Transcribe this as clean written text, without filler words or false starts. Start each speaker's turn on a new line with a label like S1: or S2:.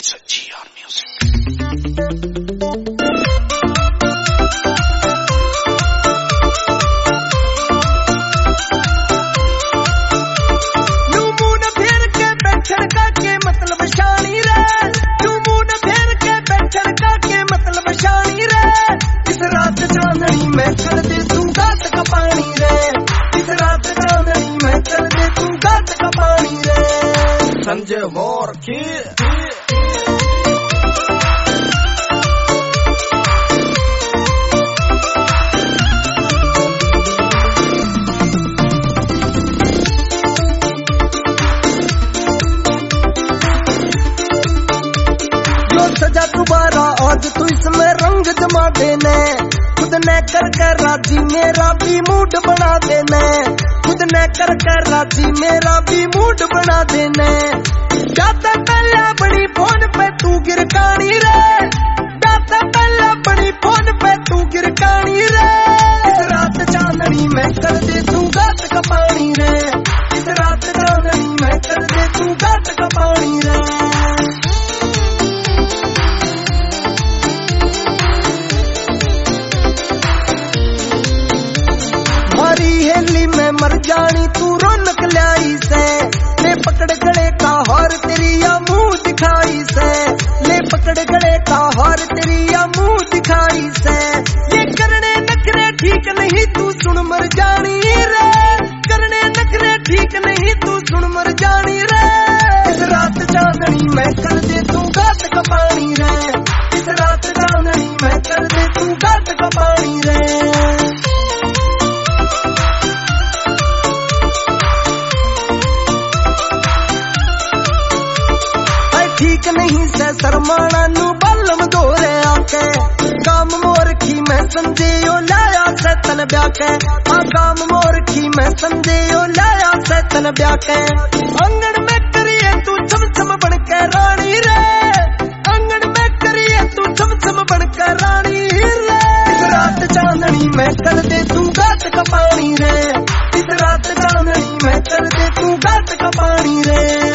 S1: It's a GR Music.
S2: मतलब शानी रे तू मुंह फेर के बैठन का मतलब शानी रे इस रात चांदनी में कर दे तू गात का पानी रे इस रात चांदनी में कर दे तू गात का पानी रे संजय मोर की सजा दोबारा आज तू इसमें रंग जमा देने खुद ने कर राजी मेरा भी मूड बना देने खुद ने कर राजी मेरा भी मूड बना देने जाता पहला बड़ी फोन पे तू गिर कानी रे जाता पहला बड़ी फोन पे तू गिर कानी रे इस रात चांदनी में कर दे तू गात का पानी रे इस रात चांदनी में कर दे तू गात का पानी रे हेली में मर जानी तू रौनक लाई से ले पकड़ गले का हार तेरी या मुंह दिखाई से ले पकड़ गले का हार तेरी या मुंह दिखाई से ये करने नखरे ठीक नहीं तू सुन मर जानी रे करने नखरे ठीक नहीं तू सुन मर जानी रे इस रात चांदनी में कर दे तू गात का पानी रे इस रात चांदनी में कर दे तू गात का पानी रे ठीक नहीं से शर्माना नू बलम दोरे आके काम मोरखी में संदेयो लाया से तन ब्याके हाँ काम मोरखी में संदेयो लाया से तन ब्याके आंगन में करिए तू छम छम बन के रानी रे आंगन में करिए तू छम छम बन के रानी रे इस रात चांदनी में कर दे तू गात का पानी रे इस रात चांदनी में कर दे तू गात का पानी रे